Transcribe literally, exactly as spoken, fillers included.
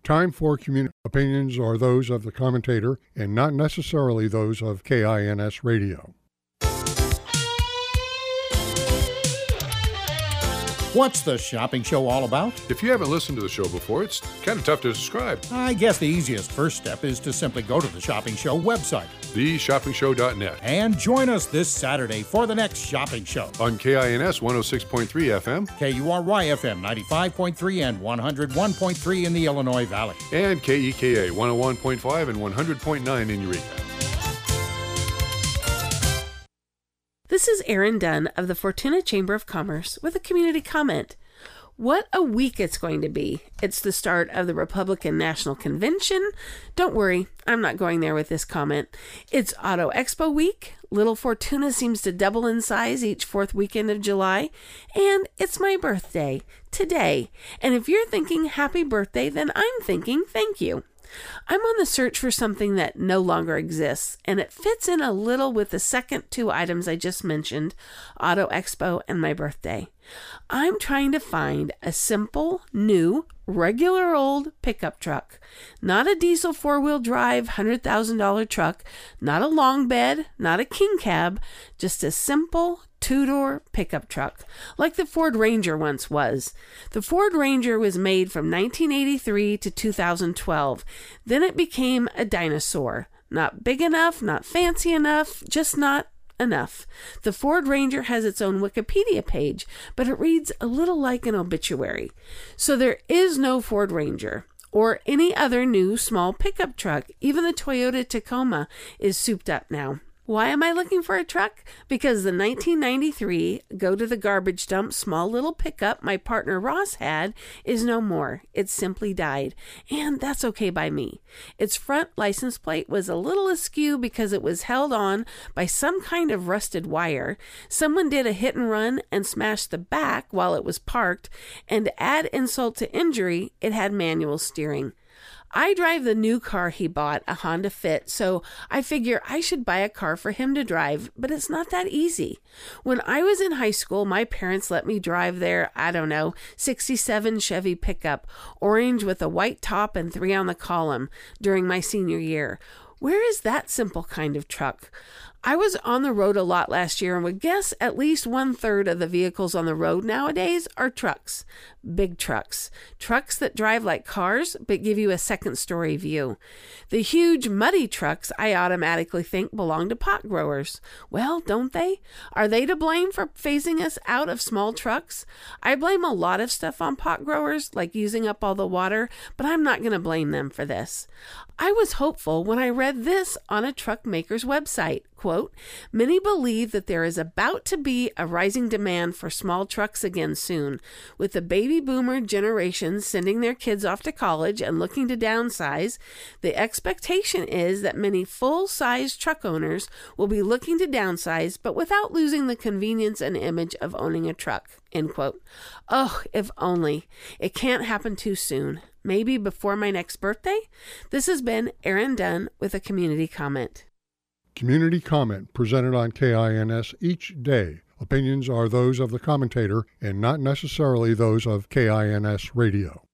Time for community. Opinions are those of the commentator and not necessarily those of K I N S Radio. What's the shopping show all about? If you haven't listened to the show before, it's kind of tough to describe. I guess the easiest first step is to simply go to the Shopping Show website, the shopping show dot net, and join us this Saturday for the next shopping show. On K I N S one oh six point three F M, K U R Y F M ninety-five point three and one oh one point three in the Illinois Valley, and K E K A one oh one point five and one hundred point nine in Eureka. This is Erin Dunn of the Fortuna Chamber of Commerce with a community comment. What a week it's going to be. It's the start of the Republican National Convention. Don't worry, I'm not going there with this comment. It's Auto Expo week. Little Fortuna seems to double in size each fourth weekend of July. And it's my birthday today. And if you're thinking happy birthday, then I'm thinking thank you. I'm on the search for something that no longer exists, and it fits in a little with the second two items I just mentioned, Auto Expo and my birthday. I'm trying to find a simple, new, regular old pickup truck. Not a diesel four-wheel drive one hundred thousand dollars truck, not a long bed, not a king cab, just a simple two-door pickup truck, like the Ford Ranger once was. The Ford Ranger was made from nineteen eighty-three to two thousand twelve. Then it became a dinosaur. Not big enough, not fancy enough, just not enough. The Ford Ranger has its own Wikipedia page, but it reads a little like an obituary. So there is no Ford Ranger or any other new small pickup truck. Even the Toyota Tacoma is souped up now. Why am I looking for a truck? Because the nineteen ninety-three go to the garbage dump small little pickup my partner Ross had is no more. It simply died. And that's okay by me. Its front license plate was a little askew because it was held on by some kind of rusted wire. Someone did a hit and run and smashed the back while it was parked. And to add insult to injury, it had manual steering. I drive the new car he bought, a Honda Fit, so I figure I should buy a car for him to drive, but it's not that easy. When I was in high school, my parents let me drive their, I don't know, sixty-seven Chevy pickup, orange with a white top and three on the column, during my senior year. Where is that simple kind of truck? I was on the road a lot last year and would guess at least one third of the vehicles on the road nowadays are trucks. Big trucks. Trucks that drive like cars but give you a second story view. The huge muddy trucks I automatically think belong to pot growers. Well, don't they? Are they to blame for phasing us out of small trucks? I blame a lot of stuff on pot growers, like using up all the water, but I'm not going to blame them for this. I was hopeful when I read this on a truck maker's website. Quote, many believe that there is about to be a rising demand for small trucks again soon, with the baby boomer generation sending their kids off to college and looking to downsize. The expectation is that many full-size truck owners will be looking to downsize, but without losing the convenience and image of owning a truck. End quote. Oh, if only. It can't happen too soon. Maybe before my next birthday? This has been Erin Dunn with a community comment. Community comment presented on K I N S each day. Opinions are those of the commentator and not necessarily those of K I N S Radio.